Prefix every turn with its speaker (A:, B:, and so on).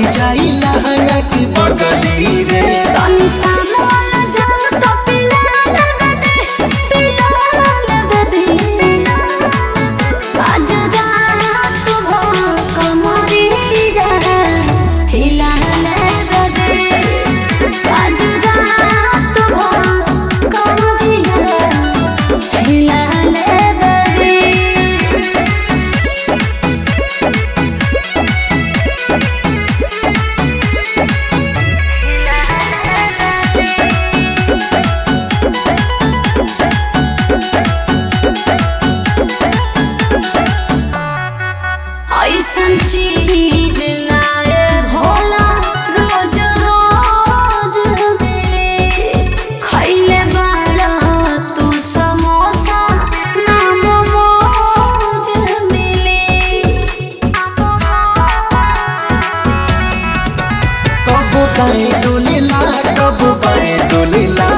A: जाई लहंगा की बगली रे।
B: तनी सामोला जब तो पिला लेबे दे आज रात भर कमरिया हिला लेबे दे आज रात भर कमरिया हिला लेबे दे। ऐसन चीज लाए भोला रोज रोज मिले खैले बाड़ा तू समोसा ना मोमोज मिले।
A: कब दाएं डोलेला कब बाएं डोलेला